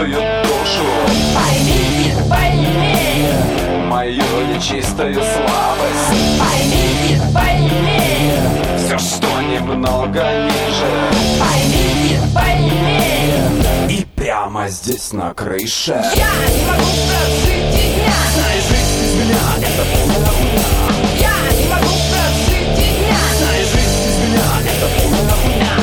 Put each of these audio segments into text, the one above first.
нечистую душу. Пойми мою нечистую слабость. пойми Все, что немного ниже, пойми. и прямо здесь на крыше. Я не могу прожить и дня. Знаешь, жизнь без меня — это полная хуйня. Я не могу прожить и дня. Знаешь, жизнь без меня — это полная хуйня.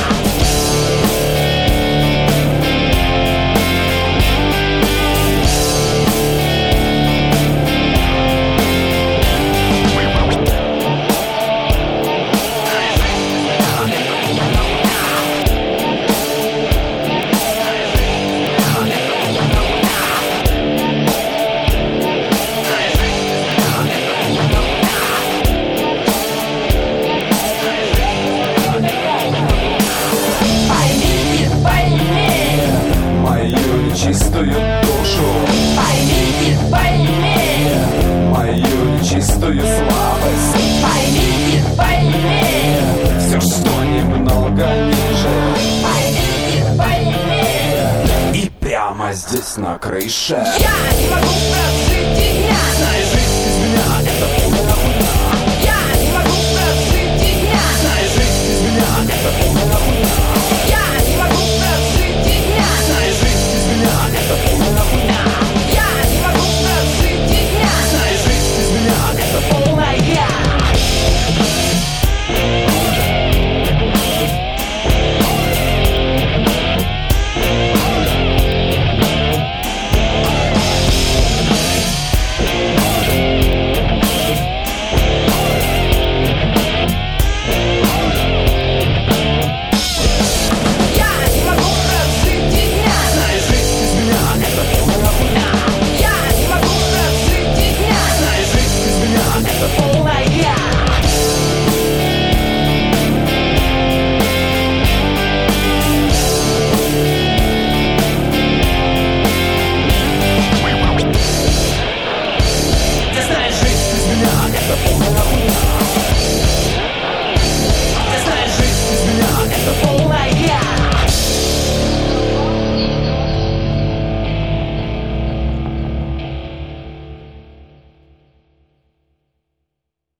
Чистую душу, Пойми мою нечистую слабость. пойми. Все, что немного ниже, Пойми. и прямо здесь на крыше. Я не могу прожить и дня. Знаешь, жизнь без меня — это